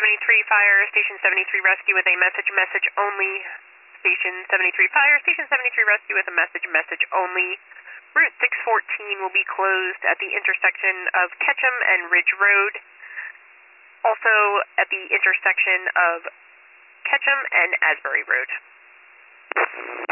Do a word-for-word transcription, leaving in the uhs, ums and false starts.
seventy-three Fire, Station seventy-three Rescue with a message, message only. Station seventy-three Fire, Station seventy-three Rescue with a message, message only. Route six fourteen will be closed at the intersection of Ketchum and Ridge Road. Also at the intersection of Ketchum and Asbury Road.